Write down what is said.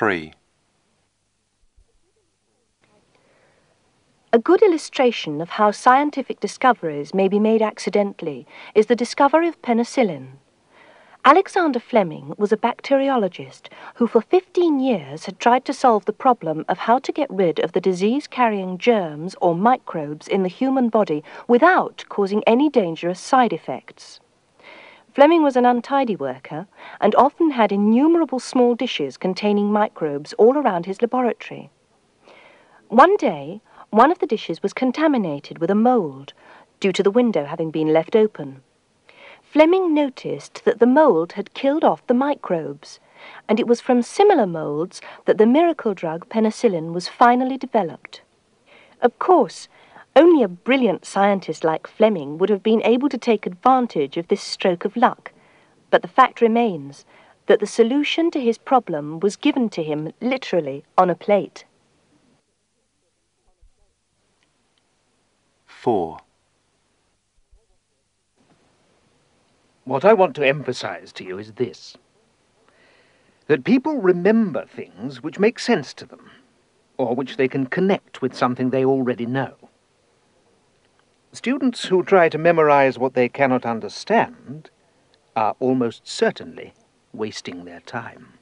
3. A good illustration of how scientific discoveries may be made accidentally is the discovery of penicillin. Alexander Fleming was a bacteriologist who for 15 years had tried to solve the problem of how to get rid of the disease-carrying germs or microbes in the human body without causing any dangerous side effects. Fleming was an untidy worker and often had innumerable small dishes containing microbes all around his laboratory. One day, one of the dishes was contaminated with a mould due to the window having been left open. Fleming noticed that the mould had killed off the microbes, and it was from similar moulds that the miracle drug penicillin was finally developed. Of course, only a brilliant scientist like Fleming would have been able to take advantage of this stroke of luck, but the fact remains that the solution to his problem was given to him literally on a plate. 4. What I want to emphasize to you is this: that people remember things which make sense to them, or which they can connect with something they already know. Students who try to memorize what they cannot understand are almost certainly wasting their time.